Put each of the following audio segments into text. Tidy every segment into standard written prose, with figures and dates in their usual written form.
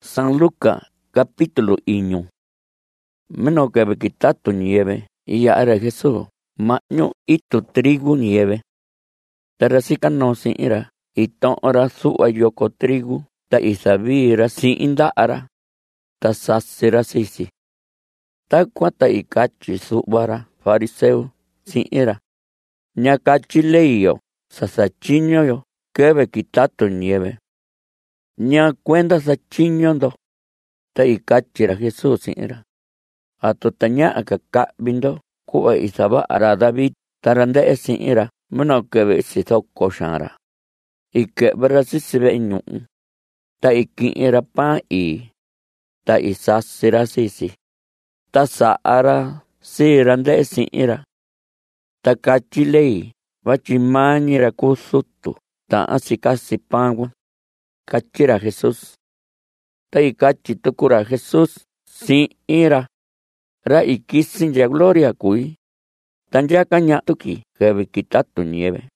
San Lucas, capítulo 1. Menos que me quitato nieve, y ya era Jesús, maño ito trigo nieve. Terasica no sin ira, y ton ora su ayoko trigo, ta isabira sin inda ara, ta sasira sisi. Ta cuata y cachi su bara, fariseo, sin ira. Nya cachi leio, sasachiño yo, que me quitato nieve. Nya cuenta sachiño do. Ta ikachira Jesús sin ira. Atotanya akaka bindo kuwa isaba ara David tarande sin ira mano kebe sitoko shara. Ike berasi sibe inu. Ta iki ira pa i. Ta isasira sisi. Ta saara sirande sin ira. Ta kachilei vachimani rakusutu. Ta asikasi pangwa. Kachira Jesús. Ta ikachi tukura Jesús sin ira. Ra ikisin ya gloria kui. Tan ya caña tuki kebe quitatu nieve.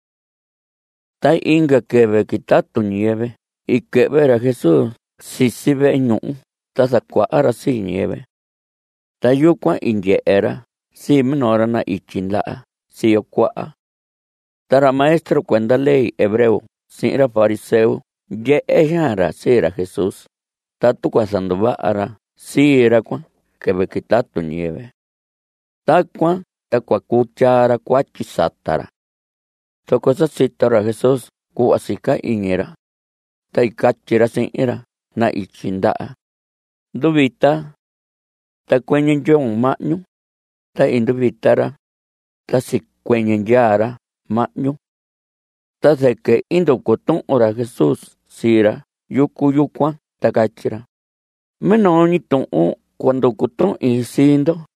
Ta inga kebe quitatu nieve. Y kebe era Jesús si sibe inu. Ta sakwa ara si nieve. Ta yukwa inye era. Si menora na ichinlaa. Si yokwa. Tara maestro cuenta ley hebreo. Si era fariseo. Ye ella si era Jesús. Ta tukwa sandoba ara. Si era kwa. Kebe quitatu nieve. Takwa kuchara kuachisatara. Tokosa sitara Jesús kuasika inera. Ta ikachira sin ira na ichindaa. Dubita ta kwenyen yon maño. Ta indubitara ta si kwenyen yara maño. Ta seke indokotun ora Jesús sira yukwa ta kachira. Menoni ton cuando kutun isindo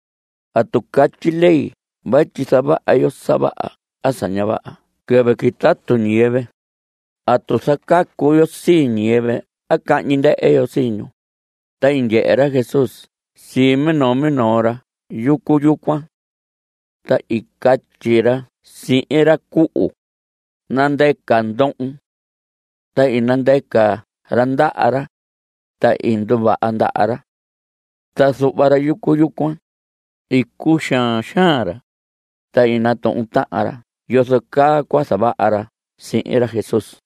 atukachilei bachisaba ayosaba asanyaba kebe quitatu nieve atusaka kuyo si nieve akanyinde ellos sino ta inye era Jesús si menora yukwa ta ikachira si era kuu nande kandon ta inande ka randaara ta induba andaara ta subara yukwa ikusha shara ta inato untaara yosoka kwasaba ara sin era Jesús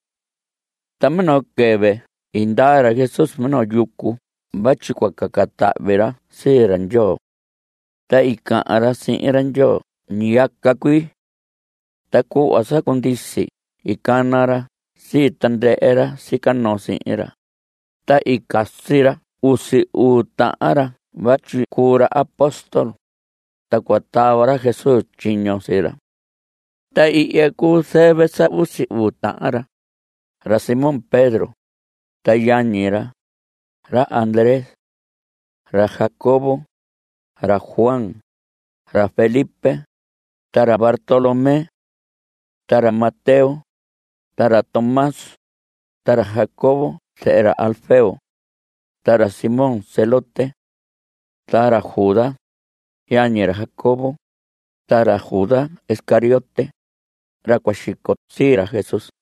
tameno kebe indara Jesús meno yuku bachikwa kakata vera seran yo ta ika ara sin eran yo niyaka kui ta ku asa kondisi ikanara si tande era si kano sin era ta ikasira usi utaara bachi cura apóstol. Ta cuatawara Jesús chiño sira. Ta ieku sebe sa usi utara. Ra Simón Pedro. Ta yanira. Ra Andrés. Ra Jacobo. Ra Juan. Ra Felipe. Ta ra Bartolomé. Ta ra Mateo. Ta ra Tomás. Ta ra Jacobo. Ta era Alfeo. Ta ra Simón Celote. Tara Judá, Yañera Jacobo, Tara Judá, Escariote, Racuachicotzira Jesús.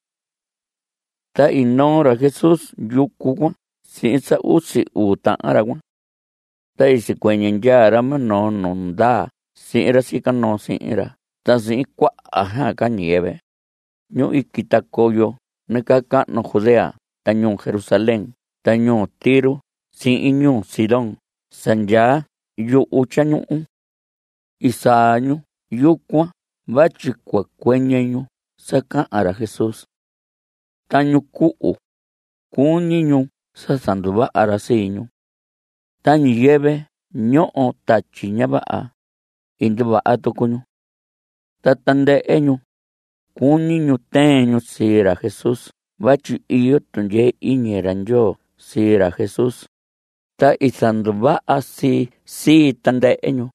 Ta inora Jesús, Yucuwa, sin sa usi uta aragua. Ta isi cuenyen yara no da, sin era sika no sin era. Ta sin kwa aja ka nieve. Ñu ikitakoyo, nekaka no Judea, ta ñu Jerusalén, ta ñu Tiro, sin iñu Sidón. Sanya yu uchanyu isañu yukwa bachikwa kwenyeñu saka ara Jesús tañu kuu kuniñu sasanduba ara siñu tañu yebe ño'o tachiñaba induba atokuñu tatande eñu kuniñu teñu sira Jesús bachi iyo tunye iñeran yo sira Jesús ta isanduba así si tande eño.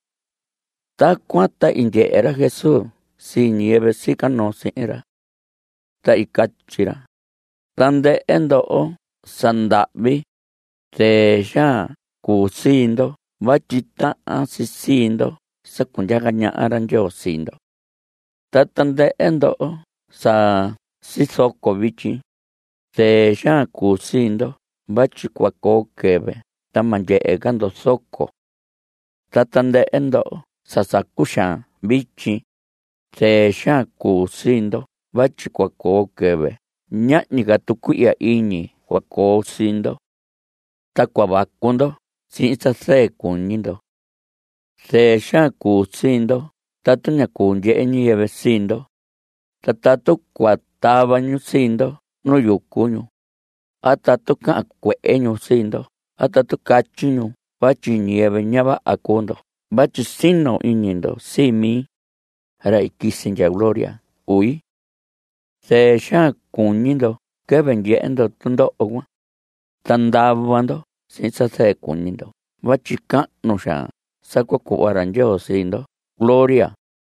Ta cuata inye era Jesús si nieve si cano si era. Ta ikachira. Tande endo o sandabi te ya kusindo bachita asisindo sakunyaga aran yo sindo. Ta tande endo o sa sisoko bichi te ya kusindo vachi kuako keve tamanye'ekando soko. Tatande'endo sasakuxan vichi tsexan kusindo vachi kuako keve ña'ñiga tukui'a iñi kuako sindo. Takuavakundo si'isase kuñindo. Tsexan kusindo tatuña kunye'e ñiyeve sindo. Tatatu kuatabañu sindo nuyukuñu. Atatu ka'an kue'eñu sindo. Atatu kachiñu vachi ñiyeve ñava'a kundo. Vachi sino iñindo simi ra ikisincha gloria ui. Tsexan kuñindo keve nye'endo tundo'o. Tandavando si'isase kuñindo. Vachi ka'nu xan sakuaku'ara Ndyoo sindo gloria.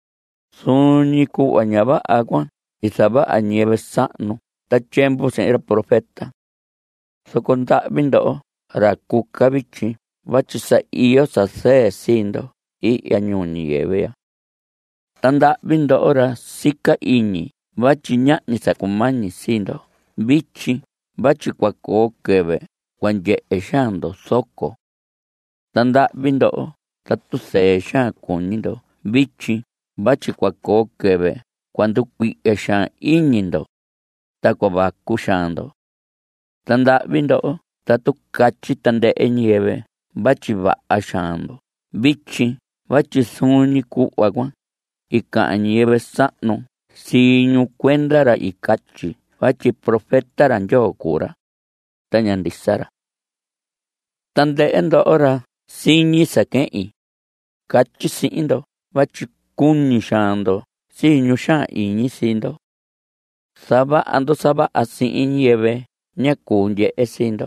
Suñi ku'va ñava'a kuan isava'a ñiyeve sa'nu tachempo si'ira profeta. Soko nda'vi ndo'o ra kuka vichi vachi sa iyo sase sindo i'ya ñuu ñiyeve. Tanda'vi ndo'o ra sika iñi vachi ña'ni sakumañi sindo vichi vachi kuako keve kuanye'e xando soko. Tanda'vi ndo'o tatu sexan kuñindo vichi vachi kuako keve cuando kui'e xan iñindo takuavaku xando. Tanda'vi ndo'o tatu kachi tande'e ñiyeve vachi va'a xando vichi vachi suñi ku'va kuan ika'an ñiyeve sa'nu siñu kuenda ra ikachi vachi profeta ra Ndyoo ku'ra taña ndisara. Tande'e ndo'o ra siñi sake'i kachi si'indo vachi kuñi xando siñu xan iñi sindo. Sava'ando sava'a si'in ñiyeve ña kunye'e sindo.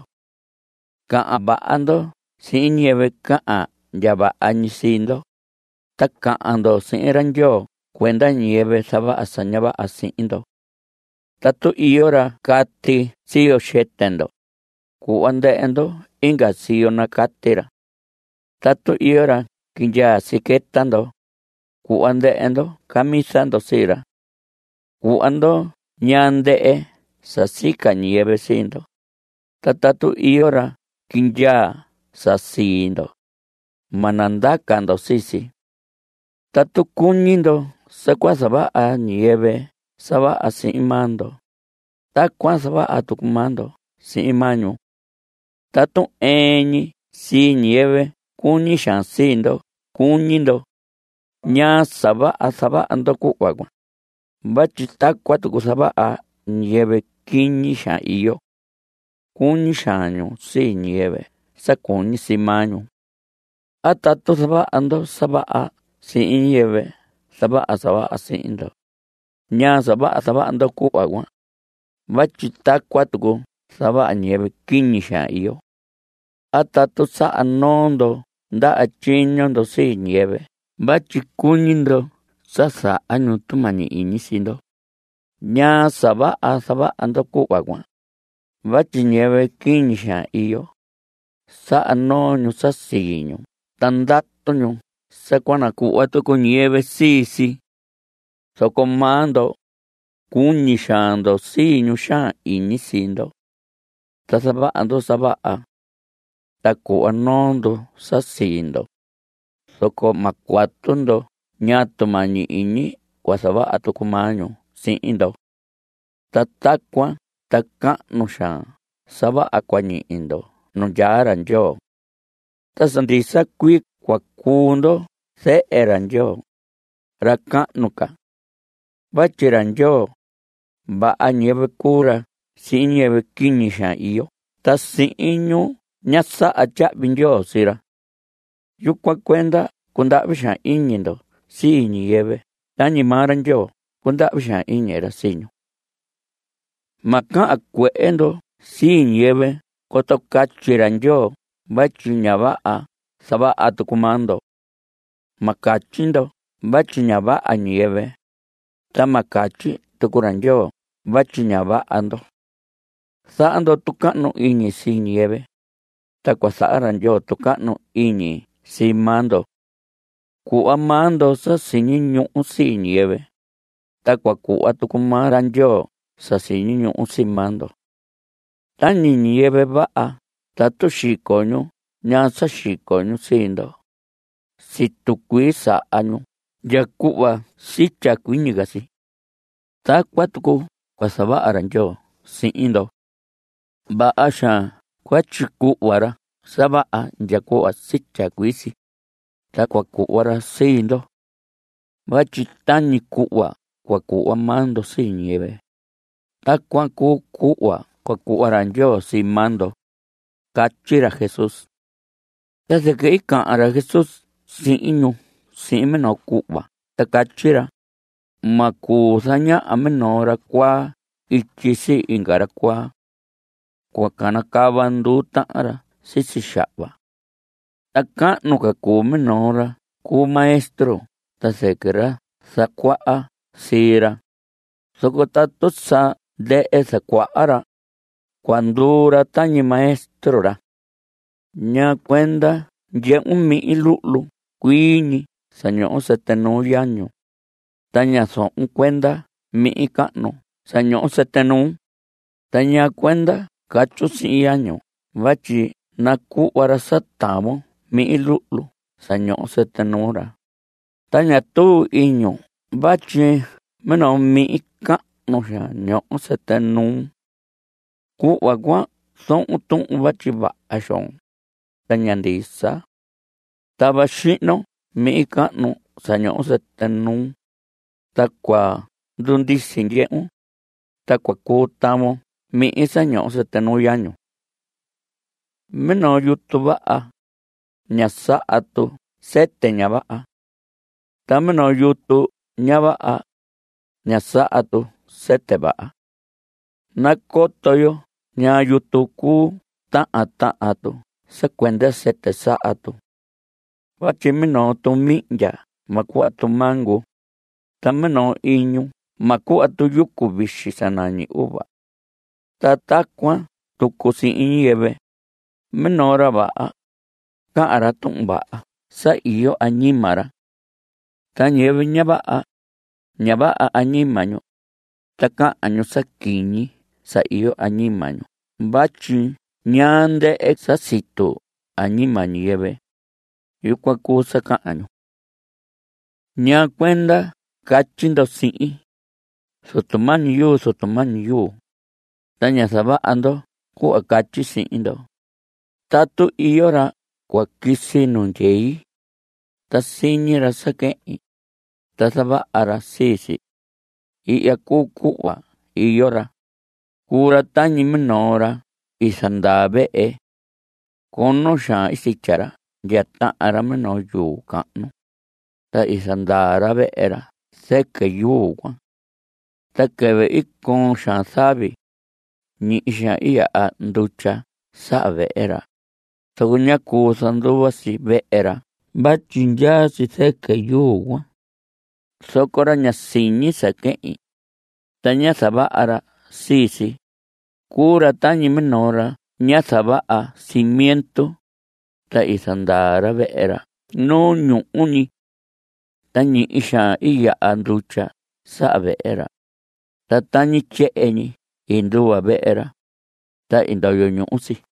Ka'an va'ando si'in ñiyeve ka'an nyava'a ñi sindo. Ta ka'ando si'ira Ndyoo kuenda ñiyeve sava'a sañava'a si'indo. Tatu iyo ra kati siyo xetendo ku'va nde'endo inga siyo nakatira. Tatu iyo ra kinyaa siketando ku'va nde'endo kamisando sira. Ku'vando ñande'e sasika ñiyeve sindo. Tatu iyo ra kinyaa sasindo manandakando sisi. Tatu kuñindo sakua sava'a ñiyeve sava'a si'imando. Takua sava'a tukumando si'imañu. Tatu eñi si ñiyeve kuñi xan sindo kuñindo ña sava'ando ku'va kuan. Vachi takua tuku sava'a ñiyeve kiñi xan iyo. Kuñi xañu si ñiyeve sakuñi simañu. Atatu sava'ando sava'a si'in ñiyeve sava'a si'indo. Ña sava'ando ku'va kuan. Vachi takua tuku sava'a ñiyeve kiñi xan iyo. Atatu sa'a nondo nda'a chiñondo si ñiyeve. Vachi kuñindo sasa'añu tumañi iñi sindo. Ña sava'ando ku'va kuan. Vachi ñiyeve kiñi xan iyo. Sa'a noñu sasiñu. Tandatuñu sakuana ku'va tuku ñiyeve sisi. Soko mando kuñi xando siñu xan iñi sindo. Ta sava'ando sava'a. Ta ku'va nondo sasindo. Soko makuatundo ña tumañi iñi kua sava'a tukumañu si'indo. Ta takua ta ka'nu xan sava'a kuañi'indo nu nyaara Ndyoo. Ta sandisa kui kuakundo se'e ra Ndyoo ra ka'nu ka. Vachi ra Ndyoo va'a ñiyeve kura si'in ñiyeve kiñi xan iyo. Ta si'in ñu ña sa'a tya'vi Ndyoo sira. Yukua kuenda kunda'vi xan iñindo si ñiyeve tañi maa ra Ndyoo kunda'vi xan iñira siñu. Ma ka'an kue'endo si ñiyeve koto kachi ra Ndyoo vachi ñava'a sava'a tukumando. Ma kachindo vachi ñava'a ñiyeve. Ta ma kachi tuku ra Ndyoo vachi ñava'ando. Sa'ando tuka'nu iñi si ñiyeve. Ta kuasa'a ra Ndyoo tuka'nu iñi si mando. Ku'va mando sa siñi ñu'u si ñiyeve. Ta kuaku'va tuku maa ra Ndyoo sa siñi ñu'u si mando. Tani ñiyeve va'a tatu xikoñu ñasa xikoñu sindo. Si tukui sa'añu yaku'va sicha kuiñigasi. Takua tuku kuasava'ara Ndyoo si'indo. Va'a xaan kuachiku'vara sava'a nyaku'va sicha kuisi. Takua ku'vara sindo. Vachi tani ku'va kuaku'va mando si ñiyeve. Takua ku'va kuaku'vara Ndyoo si mando. Kachira Jesús. Desde que ika'ara Jesús si'iñu si'in minoo ku'va ta kachira makuu saña'a minora kuaa ityi si ingara kuaa. Kuakana kava nduu ta'ara sisi xa'va. Ta ka'nu ka kuu minora kuu maestro ta sekera sakua'a sira. Soko tatu sa de'e sakua'ara kuandura tañi maestro ra. Ña kuenda nye'un mi'i lu'lu kuiñi saño'o 79 año. Taña so'un kuenda mi'i ka'nu saño'o 71. Taña kuenda kachu 100 año. Vachi naku'vara satamo mi'i lu'lu saño'o 71 ra. Taña tu iñu vachi minoo mi'i ka'nu xa ño'o 71. Ku'va kuan so'un tu'un vachi va'a xoon. Taña ndisa tava xi'no mi'i ka'nu saño'o 71. Takua ndundisi nye'un. Takua kutamo mi'i saño'o 79 año. Minoo yutu va'a ña sa'a tu sete ña va'a. Ta minoo yutu ña va'a ña sa'a tu sete va'a. Nakotoyo ña yutu kuu ta'a tu sakuenda sete sa'a tu. Vachi minoo tu mi'nya maku'a tu mango. Ta minoo iñu maku'a tu yuku vixi sanañi uva. Ta takua tuku si'in ñiyeve minora va'a ka'ara tu'un va'a sa iyo añimara. Ta ñiyeve ña va'a añimañu ta ka'añu sakiñi sa iyo añimañu. Vachi ña nde'e sa situ añima ñiyeve. Yukua kuu saka'añu. Ña kuenda kachindo si'in sutumañu yu. Taña sava'ando ku'a kachi si'indo. Tatu iyora kuakisi nundyei. Ta siñira sake'i. Ta sava'ara sisi. I'ya kuu ku'va iyora. Kura tañi minora isandaa ve'e. Kono xaan isichara yata'ara minoo yuu ka'nu. Ta isandaara ve'era seke yuu kuan. Ta keve ikon xaan savi. Ñi'i xaan iya'a nducha sa'a ve'era. Takuña kuu sanduva si ve'era. Vachi nyaasi seke yuu kuan. Sokora ña siñi sake'i. Taña sava'ara sisi. Kura tañi minora ña sava'a cimiento. Ta isandaara ve'era nuu ñu'uñi. Ta ñi'i xaan iya'a nducha sa'a ve'era. Ta tañi che'eñi induva ve'era. Ta indoyo ñu'usi.